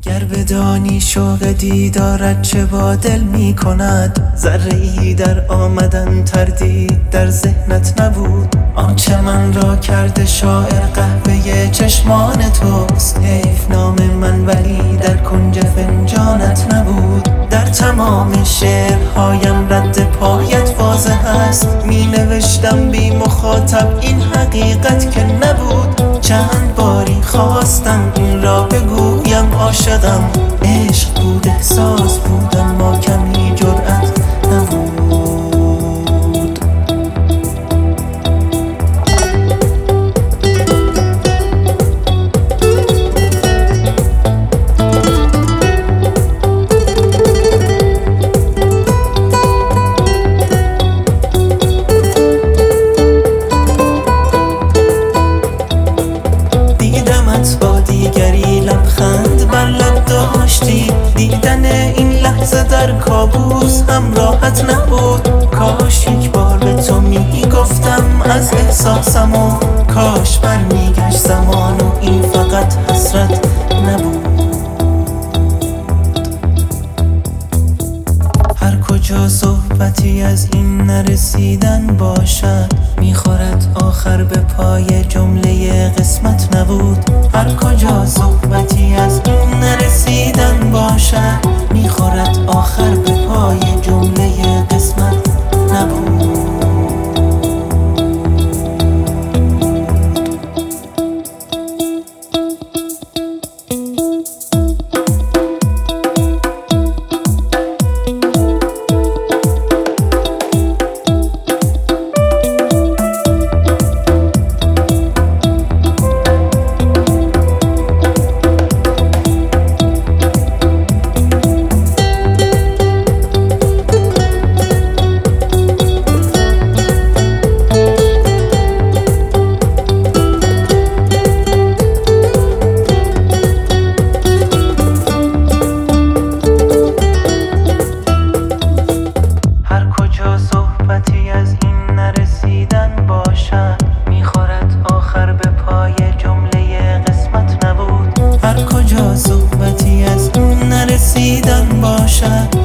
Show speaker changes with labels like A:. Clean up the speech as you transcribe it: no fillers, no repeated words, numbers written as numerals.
A: گر بدانی شوق دیدارت چه با دل می کند، ذره‌ای در آمدن تردید در ذهنت نبود. آنچه من را کرده شاعر قهوه چشمان توست، حیف نام من ولی در کنج فنجانت نبود. در تمام شعرهایم رد پایت واضح است، می نوشتم بی مخاطب این حقیقت که نبود. چند باری خواستم این را بگویم عاشقم، عشق بود احساس بود اما کمی جرأت نبود. با دیگری لبخند بر لب داشتی، دیدن این لحظه در کابوس هم راحت نبود. کاش یک بار به تو میگفتم از احساسم و کاش برمیگشت زمان و این فقط حسرت نبود. هر کجا صحبتی از این نرسیدن باشد، میخورد آخر به پای جمله قسمت نبود. هر کجا صحبتی از این نرسیدن باشد، میخورد آخر به پای جمله قسمت نبود. صحبتی از این نرسیدن باشد، میخورد آخر به پای جمله قسمت نبود. هر کجا صحبتی از این نرسیدن باشد،